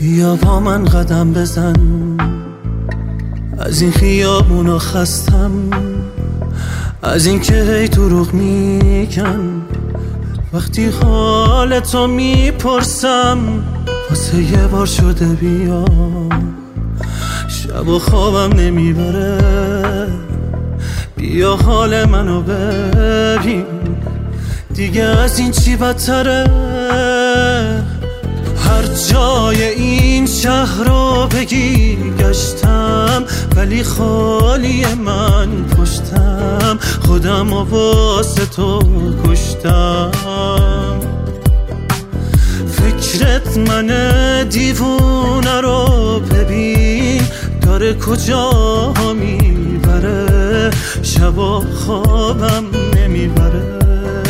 بیا با من قدم بزن، از این خیابونا خستم، از این که هی دروغ میگن وقتی حالتو میپرسم. واسه یه بار شده بیا، شب و خوابم نمیبره، بیا حال منو ببین دیگه از این چی بدتره. هر جای این شهر رو بگی گشتم، ولی خالی من پشتم، خودم و واسه تو کشتم. فکرت من دیوونه رو ببین داره کجا میبره، شب و خوابم نمیبره.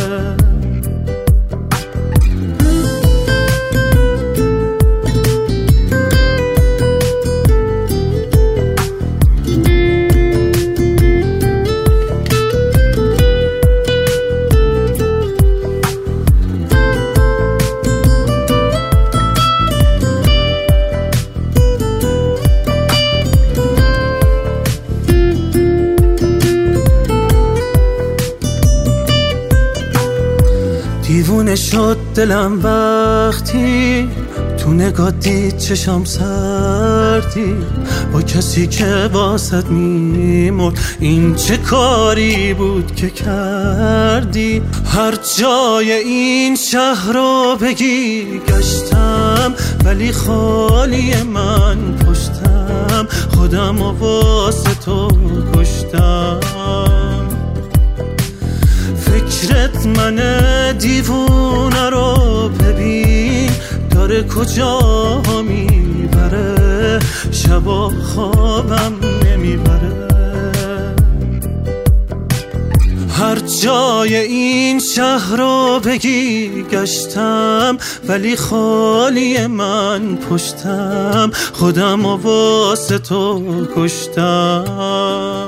دیوونه شد دلم وقتی تو نگاه دید چشم سردی، با کسی که واسط میمرد. این چه کاری بود که کردی؟ هر جای این شهر رو بگی گشتم، ولی خالی من پشتم، خودم و واسه تو کشتم. فکرت من دیوونه رو ببین داره کجا میبره، شب و خوابم نمیبره. هر جای این شهر رو بگی گشتم، ولی خالی من پشتم، خودم و واسه تو کشتم.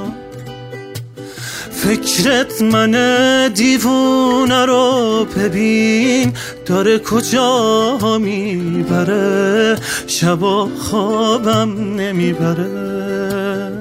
فکرت من دیوونه رو ببین داره کجا میبره، شب و خوابم نمیبره.